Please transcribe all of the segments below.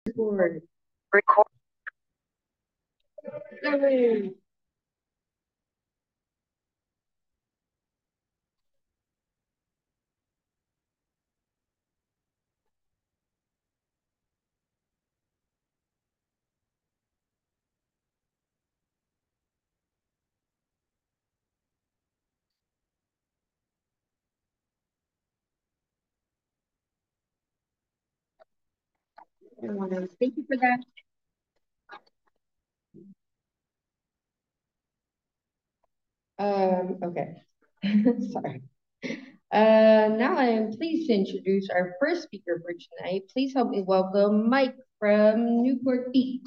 Record. Record. Yay. Thank you for that. Okay. Sorry. Now I am pleased to introduce our first speaker for tonight. Please help me welcome Mike from Newport Beach.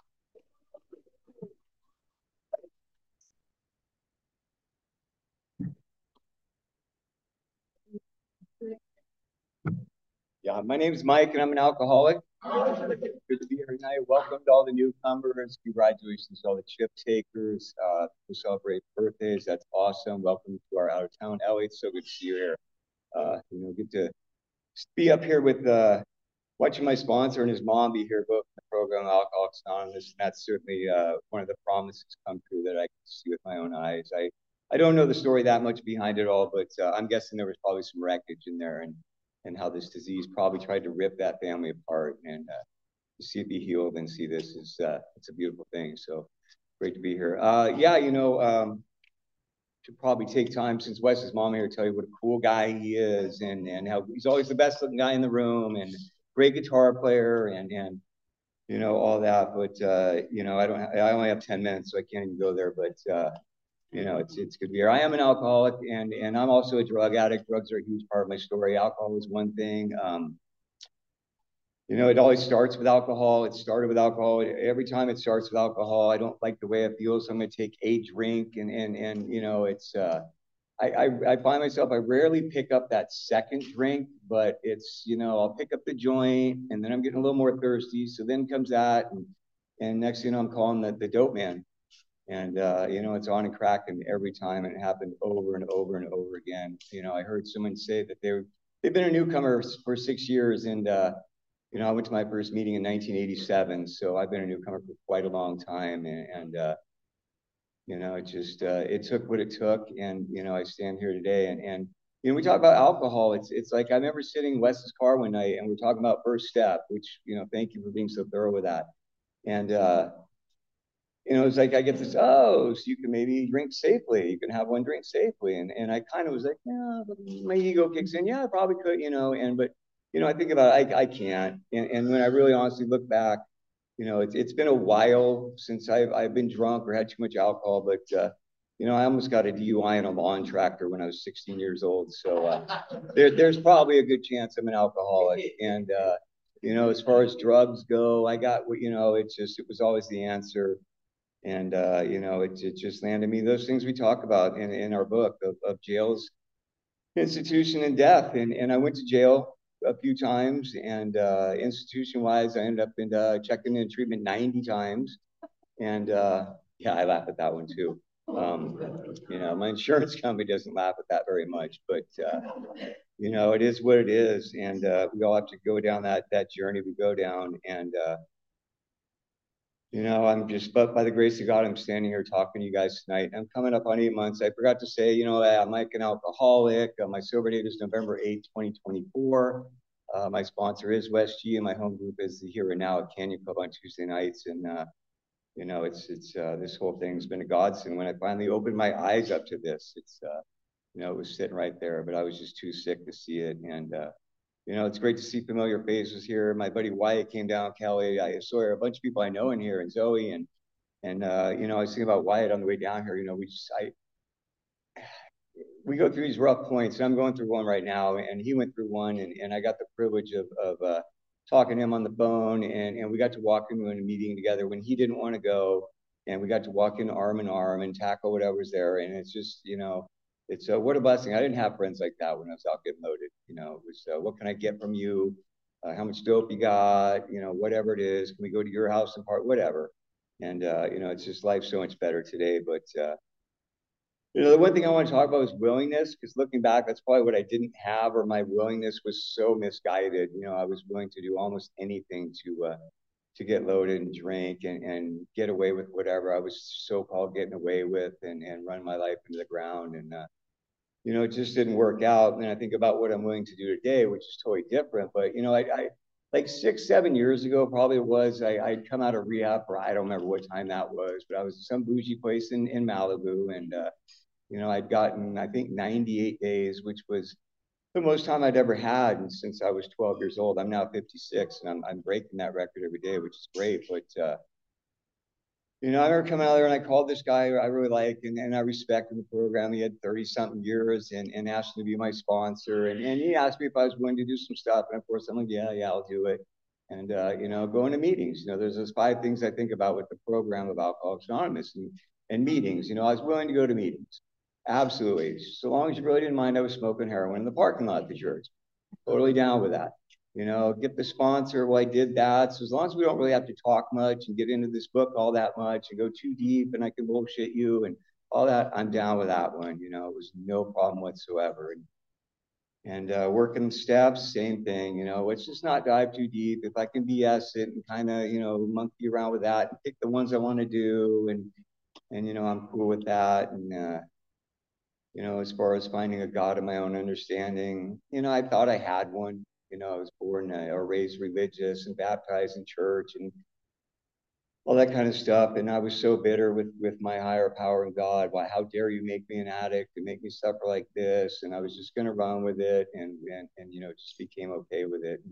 Yeah, my name is Mike, and I'm an alcoholic. Good to be here tonight. Welcome to all the newcomers. Congratulations to all the chip takers who celebrate birthdays. That's awesome. Welcome to our out of town. Ellie, it's so good to see you here. Good to be up here with watching my sponsor and his mom be here both in the program Alcoholics Anonymous. And that's certainly one of the promises come true that I can see with my own eyes. I don't know the story that much behind it all, but I'm guessing there was probably some wreckage in there and how this disease probably tried to rip that family apart. And to see it be healed and see this is it's a beautiful thing. So great to be here. Should probably take time since Wes's mom here to tell you what a cool guy he is and how he's always the best looking guy in the room and great guitar player and all that. But I only have 10 minutes, so I can't even go there. But it's good to be here. I am an alcoholic and I'm also a drug addict. Drugs are a huge part of my story. Alcohol is one thing. It always starts with alcohol. It started with alcohol. Every time it starts with alcohol, I don't like the way it feels. So I'm going to take a drink, and it's. I find myself I rarely pick up that second drink, but it's I'll pick up the joint, and then I'm getting a little more thirsty. So then comes that, and next thing I'm calling the dope man, and it's on and cracking every time, and it happened over and over and over again. I heard someone say that they've been a newcomer for 6 years, and I went to my first meeting in 1987, so I've been a newcomer for quite a long time, and it took what it took, and I stand here today, and we talk about alcohol. It's like I remember sitting in Wes's car one night, and we're talking about first step, which thank you for being so thorough with that, and it's like I get this, so you can maybe drink safely, you can have one drink safely, and I kind of was like, yeah, my ego kicks in, yeah, I probably could, but I think about it, I can't. And when I really honestly look back, it's been a while since I've been drunk or had too much alcohol, but I almost got a DUI in a lawn tractor when I was 16 years old. So there's probably a good chance I'm an alcoholic. And as far as drugs go, I got what it was always the answer. And it just landed me those things we talk about in our book of jails, institution, and death. And I went to jail a few times, and institution wise, I ended up in checking in treatment 90 times. And yeah, I laugh at that one too. My insurance company doesn't laugh at that very much, but it is what it is, and we all have to go down that journey we go down. And I'm just, but by the grace of God, I'm standing here talking to you guys tonight. I'm coming up on 8 months. I forgot to say, I'm like an alcoholic. My sober date is November 8th, 2024. My sponsor is West G, and my home group is the Here and Now at Canyon Club on Tuesday nights. And, it's this whole thing's been a godsend. When I finally opened my eyes up to this, it was sitting right there, but I was just too sick to see it. And, it's great to see familiar faces here. My buddy Wyatt came down, Kelly. I saw a bunch of people I know in here, and Zoe, and I was thinking about Wyatt on the way down here. We go through these rough points, and I'm going through one right now, and he went through one, and I got the privilege of talking to him on the phone, and we got to walk into a meeting together when he didn't want to go, and we got to walk in arm and tackle whatever's there, and it's just it's what a blessing. I didn't have friends like that when I was out getting loaded. It was what can I get from you? How much dope you got? Whatever it is. Can we go to your house and part? Whatever. And it's just life so much better today. But the one thing I want to talk about is willingness, because looking back, that's probably what I didn't have, or my willingness was so misguided. I was willing to do almost anything to get loaded and drink and get away with whatever I was so-called getting away with and run my life into the ground. And, it just didn't work out. And I think about what I'm willing to do today, which is totally different. But, I like 6-7 years ago, probably it was, I'd come out of rehab, or I don't remember what time that was, but I was in some bougie place in Malibu. And, I'd gotten, I think, 98 days, which was the most time I'd ever had. And since I was 12 years old, I'm now 56, and I'm breaking that record every day, which is great. But, I remember coming out there and I called this guy I really like and I respected the program. He had 30 something years and asked me to be my sponsor. And he asked me if I was willing to do some stuff. And of course, I'm like, yeah, I'll do it. And, going to meetings, there's those 5 things I think about with the program of Alcoholics Anonymous and meetings. I was willing to go to meetings. Absolutely. So long as you really didn't mind I was smoking heroin in the parking lot at the church. Totally down with that. Get the sponsor. Well, I did that. So as long as we don't really have to talk much and get into this book all that much and go too deep and I can bullshit you and all that, I'm down with that one. It was no problem whatsoever. And working the steps, same thing. Let's just not dive too deep. If I can BS it and kind of, monkey around with that and pick the ones I want to do and I'm cool with that. And as far as finding a God of my own understanding, I thought I had one. I was born or raised religious and baptized in church and all that kind of stuff. And I was so bitter with my higher power and God. Why, how dare you make me an addict and make me suffer like this? And I was just going to run with it and just became okay with it.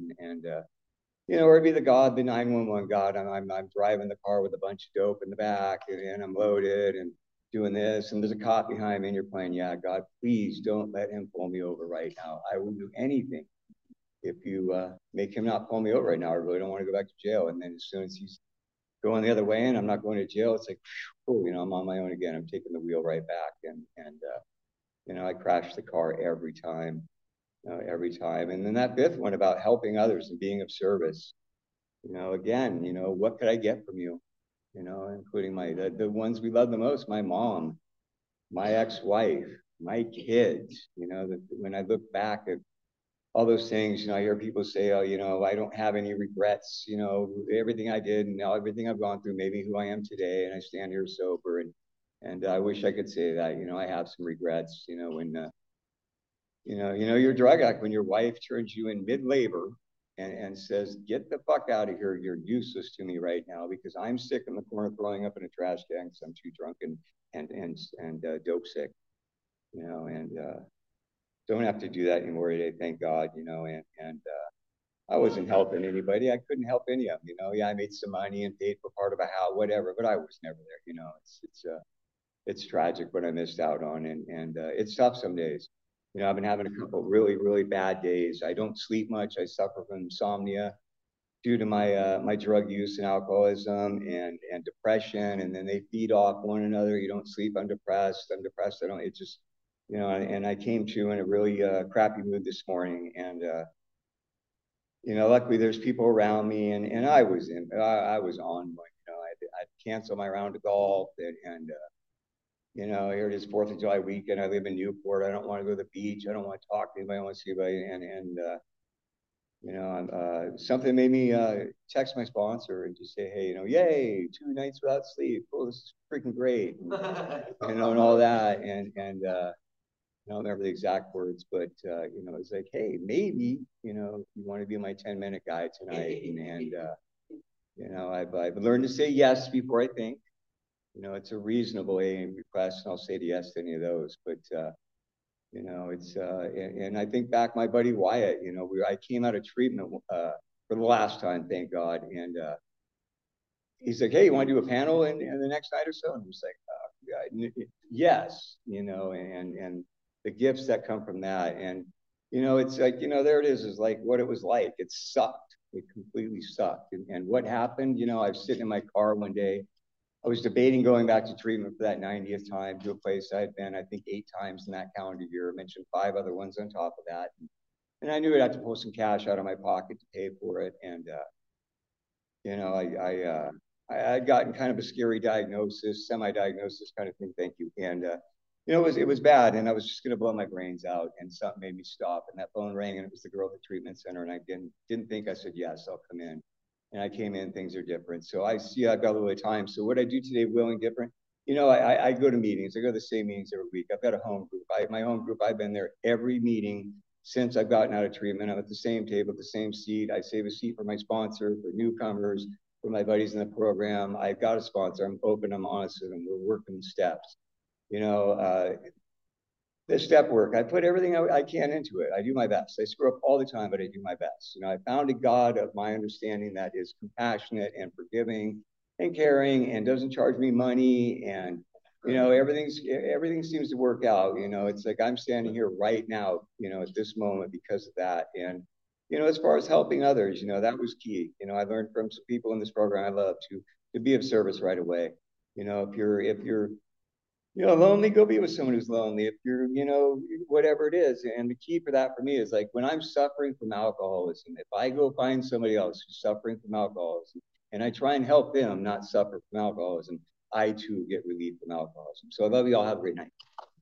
Or it'd be the God, the 911 God. I'm driving the car with a bunch of dope in the back and I'm loaded and doing this. And there's a cop behind me and you're playing, yeah, God, please don't let him pull me over right now. I will do anything if you make him not pull me over right now. I really don't want to go back to jail. And then as soon as he's going the other way and I'm not going to jail, it's like, oh, I'm on my own again. I'm taking the wheel right back. And I crash the car every time. Every time. And then that 5th one about helping others and being of service. Again, what could I get from you? Including the ones we love the most, my mom, my ex-wife, my kids. When I look back at all those things, I hear people say, oh, I don't have any regrets. Everything I did and everything I've gone through made me who I am today, and I stand here sober. And I wish I could say that. I have some regrets. When you're a drug addict, when your wife turns you in mid-labor and says, get the fuck out of here. You're useless to me right now because I'm sick in the corner throwing up in a trash can because I'm too drunk and dope sick, and don't have to do that anymore today, thank God, and I wasn't helping anybody. I couldn't help any of them, Yeah, I made some money and paid for part of a house, whatever, but I was never there, it's tragic what I missed out on, and it's tough some days. I've been having a couple really, really bad days. I don't sleep much. I suffer from insomnia due to my drug use and alcoholism and depression, and then they feed off one another. You don't sleep, I'm depressed. I'm depressed. I don't. It just, and I came to in a really crappy mood this morning, and luckily there's people around me, and I was on one. I'd cancel my round of golf, and here it is 4th of July weekend. I live in Newport. I don't want to go to the beach. I don't want to talk to anybody. I don't want to see anybody. Something made me text my sponsor and just say, hey, yay, 2 nights without sleep. Oh, this is freaking great. And all that. And I don't remember the exact words, but, it's like, hey, maybe, you want to be my 10-minute guy tonight. I've learned to say yes before I think. It's a reasonable AA request, and I'll say yes to any of those. But, it's, and I think back my buddy Wyatt, I came out of treatment for the last time, thank God. And he's like, hey, you want to do a panel in the next night or so? And I'm just like, yes, and the gifts that come from that. And, it's like, there it is like what it was like. It sucked. It completely sucked. And what happened, I was sitting in my car one day. I was debating going back to treatment for that 90th time to a place I'd been, I think, 8 times in that calendar year. I mentioned 5 other ones on top of that. And I knew I'd have to pull some cash out of my pocket to pay for it. And, I'd gotten kind of a scary diagnosis, semi-diagnosis kind of thing, thank you. And, it was bad. And I was just going to blow my brains out. And something made me stop. And that phone rang and it was the girl at the treatment center. And I didn't think. I said, yes, I'll come in. and I came in, things are different. So I see I've got a little bit of time. So what I do today will and different. You know, I go to meetings. I go to the same meetings every week. I've got a home group. My home group, I've been there every meeting since I've gotten out of treatment. I'm at the same table, the same seat. I save a seat for my sponsor, for newcomers, for my buddies in the program. I've got a sponsor. I'm open, I'm honest with them. We're working steps. You know, the step work. I put everything I can into it. I do my best. I screw up all the time, but I do my best. You know, I found a God of my understanding that is compassionate and forgiving and caring and doesn't charge me money. And, you know, everything seems to work out. You know, it's like I'm standing here right now, you know, at this moment because of that. And, you know, as far as helping others, you know, that was key. You know, I learned from some people in this program I love to be of service right away. You know, if you're you know, lonely, go be with someone who's lonely. If you're, you know, whatever it is. And the key for that for me is like when I'm suffering from alcoholism, if I go find somebody else who's suffering from alcoholism and I try and help them not suffer from alcoholism, I too get relief from alcoholism. So I love you all. Have a great night.